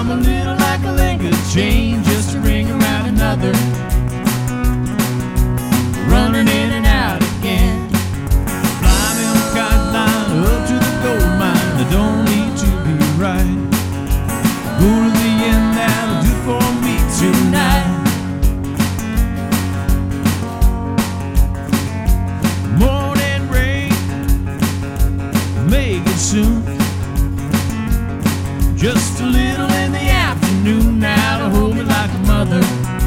I'm a little like a link of chain, just a ring around another, running in and out again. Fly me on a cotton line up to the gold mine. I don't need to be right. Go to the end, that'll do for me tonight. Morning rain, make it soon. Just a little in the afternoon now to hold me like a mother.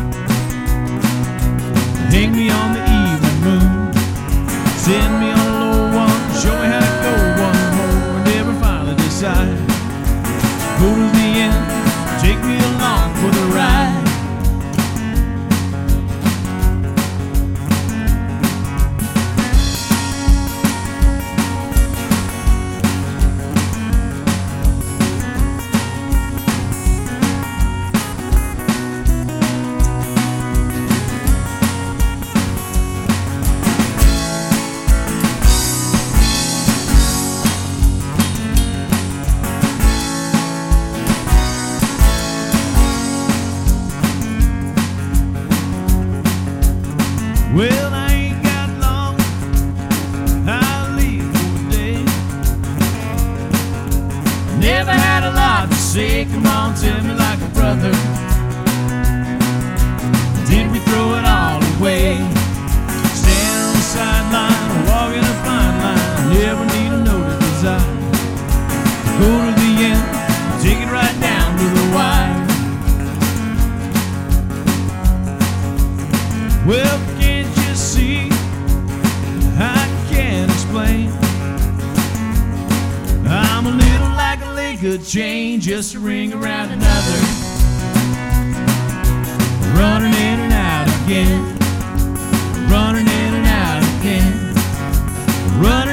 Hang me on the evening moon. Send me on a low one, show me how to go one more. And never finally decide. Go to the end, take me along for the ride. Well, I ain't got long, I'll leave for the day. Never had a lot to say, come on, tell me like a brother. Did we throw it all away? Standing on the sideline, walking a fine line, never need a note of desire. Go to the end, take it right down to the wire. Well, can't you see? I can't explain. I'm a little like a link of chain, just a ring around another, running in and out again, running in and out again, running